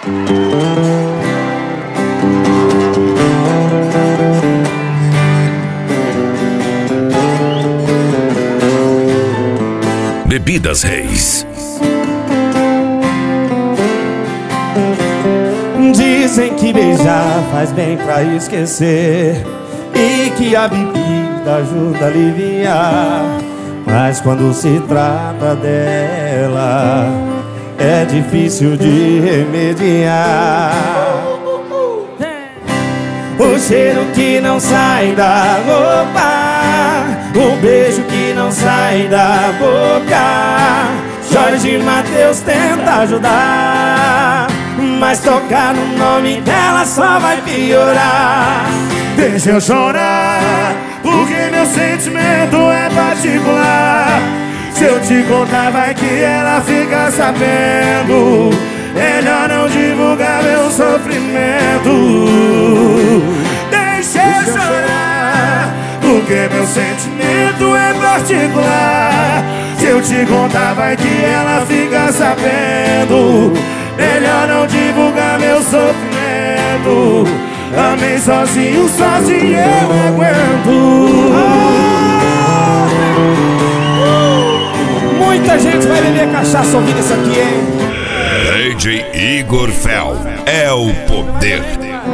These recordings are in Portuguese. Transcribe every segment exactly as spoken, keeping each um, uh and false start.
Bebidas Reis. Dizem que beijar faz bem pra esquecer e que a bebida ajuda a aliviar, mas quando se trata dela é difícil de remediar. O cheiro que não sai da roupa, o beijo que não sai da boca. Jorge Mateus tenta ajudar, mas tocar no nome dela só vai piorar. Deixa eu chorar, porque meu sentimento é particular. Se eu te contar vai que ela fica sabendo. Melhor não divulgar meu sofrimento. Deixa eu chorar, porque meu sentimento é particular. Se eu te contar vai que ela fica sabendo. Melhor não divulgar meu sofrimento. Amei sozinho, sozinho eu aguento. Muita gente vai beber cachaça ouvindo isso aqui, hein? D J Igor Fel é o poder.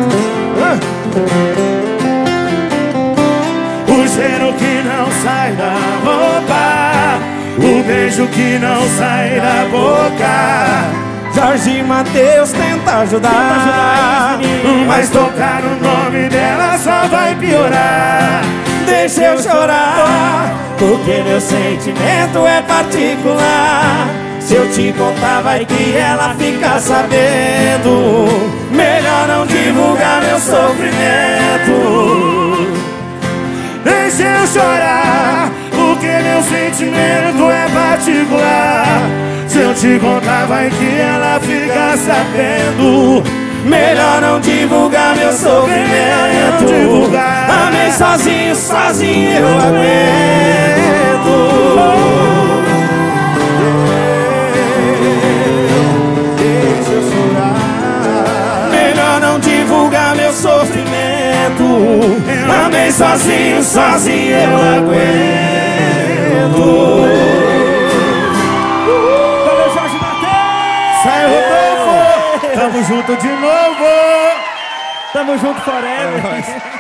O cheiro que não sai da roupa, o beijo que não sai da boca. Jorge Mateus tenta ajudar, mas tocar o nome dela só vai piorar. Deixa eu chorar, porque meu sentimento é particular. Se eu te contar vai que ela fica sabendo. Melhor não divulgar meu sofrimento. Deixa eu chorar, porque meu sentimento é particular. Se eu te contar vai que ela fica sabendo. Melhor não divulgar meu sofrimento. Divulgar. Amei sozinho, sozinho eu aguento. Deixa eu chorar. Melhor não divulgar meu sofrimento. Amei sozinho, sozinho eu aguento. Valeu, Jorge Mateus! Sai, Rodolfo! Tamo junto de novo! Tamo junto forever.